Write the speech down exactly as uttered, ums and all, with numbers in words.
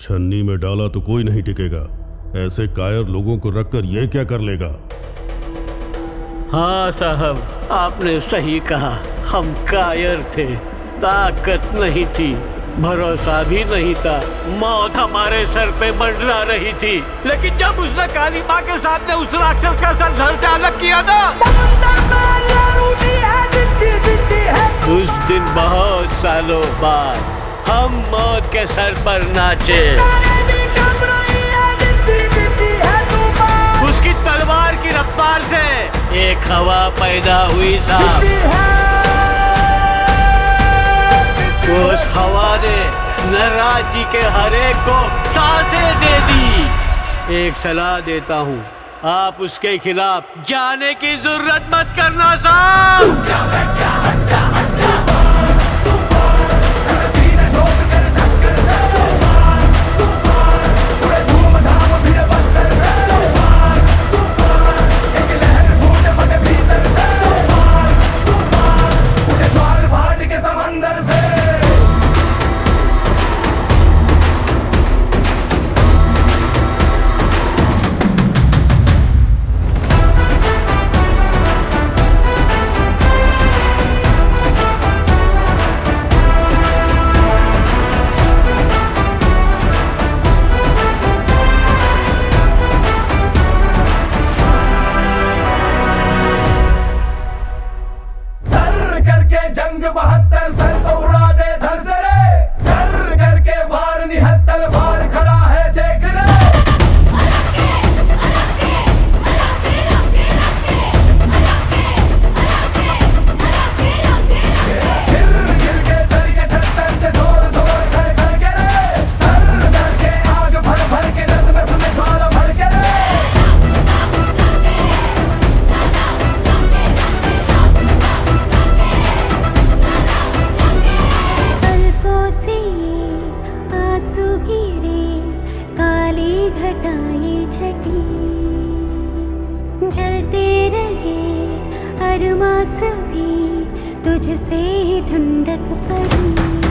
छन्नी में डाला तो कोई नहीं टिकेगा। ऐसे कायर लोगों को रखकर ये क्या कर लेगा? हाँ साहब, आपने सही कहा। हम कायर थे, ताकत नहीं थी, भरोसा भी नहीं था। मौत हमारे सर पे मंडरा रही थी, लेकिन जब उसने काली माँ के सामने उस राक्षस का सर धड़ से अलग किया ना, उस दिन बहुत सालों बाद हम मौत के सर पर नाचे। उसकी तलवार की रफ्तार से एक हवा पैदा हुई साहब। उस हवा ने नराजी के हर एक को सांसें दे दी। एक सलाह देता हूँ, आप उसके खिलाफ जाने की जरूरत मत करना साहब। जंग बहत्तर सर को उड़ा दे धर से रे, कर करके वार निहत्तर बार खड़ा है देख रे। सिर गिर के जल के छत्तर से जोर जोर खड़ खड़ के रे, धर धर के आग भर भर के नस नस में ज्वाला भर के रे। घटाए छटी जलते रहे अरमास भी तुझसे ढूंढत पड़ी।